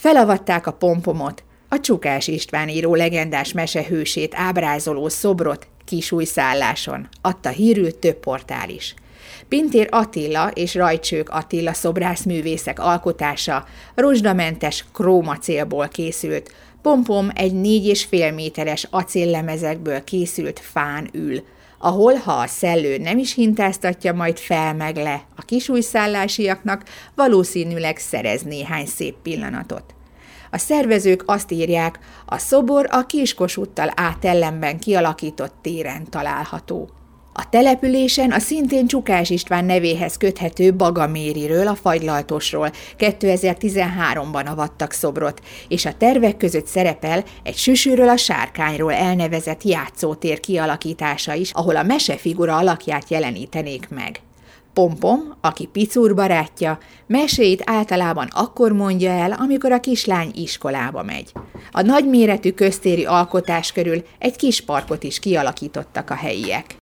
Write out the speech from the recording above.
Felavatták a Pompomot, a Csukás István író legendás mesehősét ábrázoló szobrot Kisújszálláson, adta hírül több portál is. Pintér Attila és Rajcsők Attila szobrászművészek alkotása rozsdamentes krómacélból készült, Pompom egy 4,5 méteres acéllemezekből készült fán ül, ahol, ha a szellő nem is hintáztatja majd fel meg le a kisújszállásiaknak, valószínűleg szerez néhány szép pillanatot. A szervezők azt írják, a szobor a Kiskossuthtal átellenben kialakított téren található. A településen a szintén Csukás István nevéhez köthető Bagamériről, a fagylaltosról 2013-ban avattak szobrot, és a tervek között szerepel egy Süsűről a Sárkányról elnevezett játszótér kialakítása is, ahol a mesefigura alakját jelenítenék meg. Pompom, aki Picur barátja, meséit általában akkor mondja el, amikor a kislány iskolába megy. A nagyméretű köztéri alkotás körül egy kis parkot is kialakítottak a helyiek.